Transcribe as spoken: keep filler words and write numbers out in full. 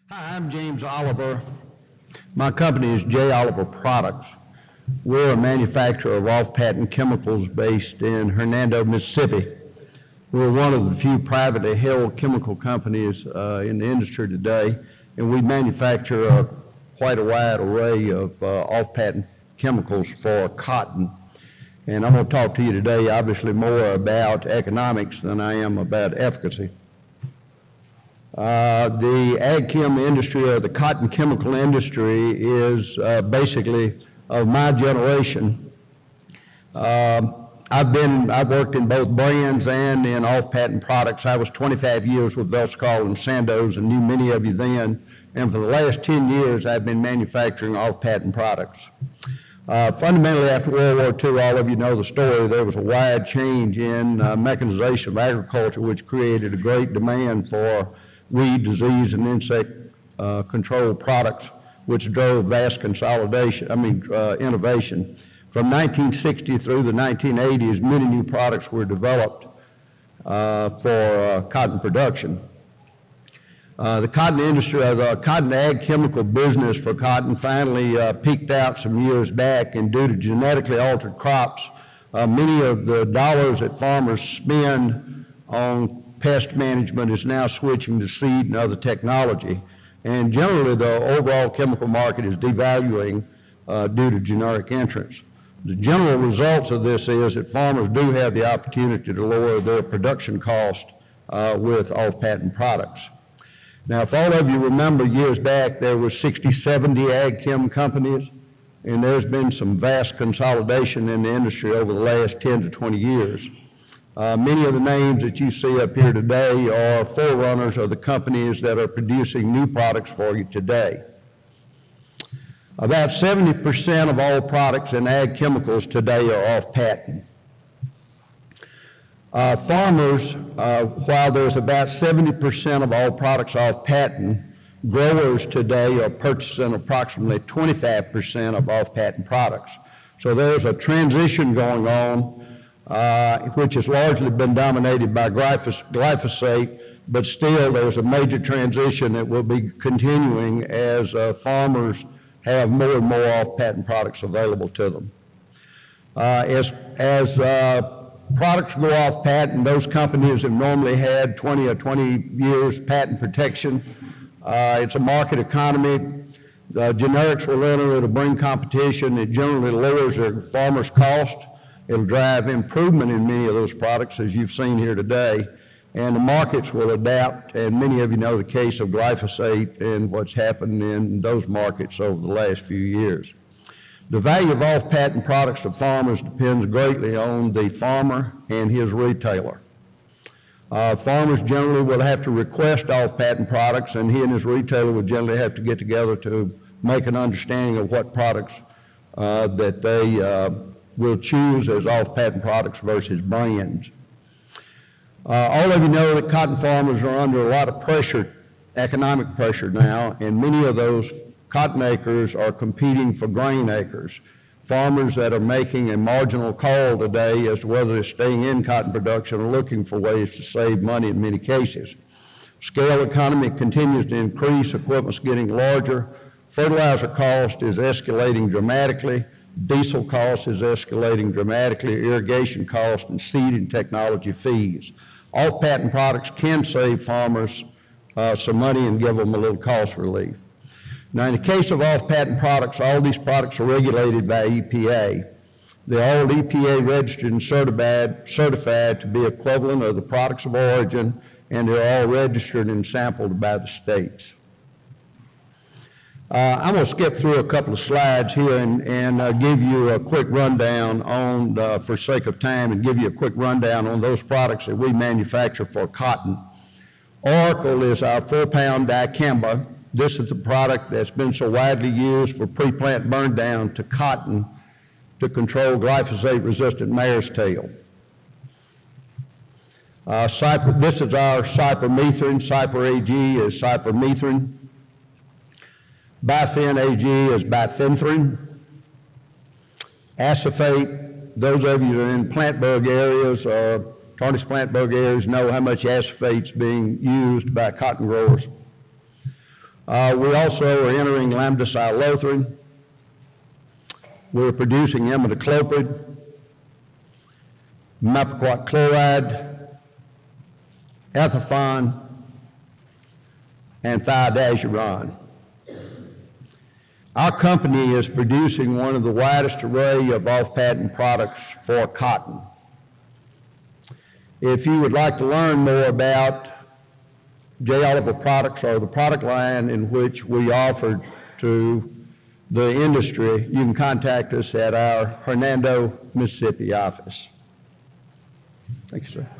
Hi, I'm James Oliver. My company is J. Oliver Products. We're a manufacturer of off-patent chemicals based in Hernando, Mississippi. We're one of the few privately held chemical companies uh, in the industry today, and we manufacture uh, quite a wide array of uh, off-patent chemicals for cotton. And I'm going to talk to you today, obviously, more about economics than I am about efficacy. Uh, the ag chem industry, or the cotton chemical industry, is uh, basically of my generation. Uh, I've been, I've worked in both brands and in off-patent products. I was twenty-five years with Velsicol and Sandoz and knew many of you then. And for the last ten years, I've been manufacturing off-patent products. Uh, fundamentally, after World War Two, all of you know the story, there was a wide change in uh, mechanization of agriculture, which created a great demand for weed, disease, and insect uh, control products, which drove vast consolidation, I mean, uh, innovation. From nineteen sixty through the nineteen eighties, many new products were developed uh, for uh, cotton production. Uh, the cotton industry, uh, the cotton ag chemical business for cotton finally uh, peaked out some years back, and due to genetically altered crops, uh, many of the dollars that farmers spend on pest management is now switching to seed and other technology. And generally, the overall chemical market is devaluing uh, due to generic entrants. The general results of this is that farmers do have the opportunity to lower their production cost uh, with off-patent products. Now, if all of you remember, years back, there were sixty, seventy ag chem companies, and there's been some vast consolidation in the industry over the last ten to twenty years. Uh, many of the names that you see up here today are forerunners of the companies that are producing new products for you today. About seventy percent of all products in ag chemicals today are off patent. Uh, farmers, uh, while there's about seventy percent of all products off patent, growers today are purchasing approximately twenty-five percent of off patent products. So there's a transition going on, Uh, which has largely been dominated by glyphos glyphosate, but still there's a major transition that will be continuing as uh, farmers have more and more off-patent products available to them. Uh, as as uh, products go off patent, those companies have normally had twenty or twenty years patent protection. Uh, it's a market economy. The generics will enter, it'll bring competition. It generally lowers their farmers' cost. It'll drive improvement in many of those products, as you've seen here today, and the markets will adapt, and many of you know the case of glyphosate and what's happened in those markets over the last few years. The value of off-patent products to farmers depends greatly on the farmer and his retailer. Uh, farmers generally will have to request off-patent products, and he and his retailer will generally have to get together to make an understanding of what products uh, that they uh, will choose as off-patent products versus brands. Uh, all of you know that cotton farmers are under a lot of pressure, economic pressure now, and many of those cotton acres are competing for grain acres. Farmers that are making a marginal call today as to whether they're staying in cotton production are looking for ways to save money in many cases. Scale economy continues to increase, equipment's getting larger, fertilizer cost is escalating dramatically, diesel cost is escalating dramatically, irrigation cost, and seed and technology fees. Off-patent products can save farmers uh, some money and give them a little cost relief. Now, in the case of off-patent products, all these products are regulated by E P A. They're all E P A registered and certified, certified to be equivalent of the products of origin, and they're all registered and sampled by the states. Uh, I'm going to skip through a couple of slides here and, and uh, give you a quick rundown on, uh, for sake of time, and give you a quick rundown on those products that we manufacture for cotton. Oracle is our four-pound dicamba. This is the product that's been so widely used for pre-plant burn down to cotton to control glyphosate-resistant mare's tail. Uh, this is our cypermethrin. Cyper A G is cypermethrin. Bifen A G is bifenthrin. Acephate, those of you that are in plant bug areas or tarnished plant bug areas know how much acephate is being used by cotton growers. Uh, we also are entering lambda-cyhalothrin. We're producing imidacloprid, mepiquat chloride, ethafon, and thidazuron. Our company is producing one of the widest array of off-patent products for cotton. If you would like to learn more about J. Oliver Products or the product line in which we offer to the industry, you can contact us at our Hernando, Mississippi office. Thank you, sir.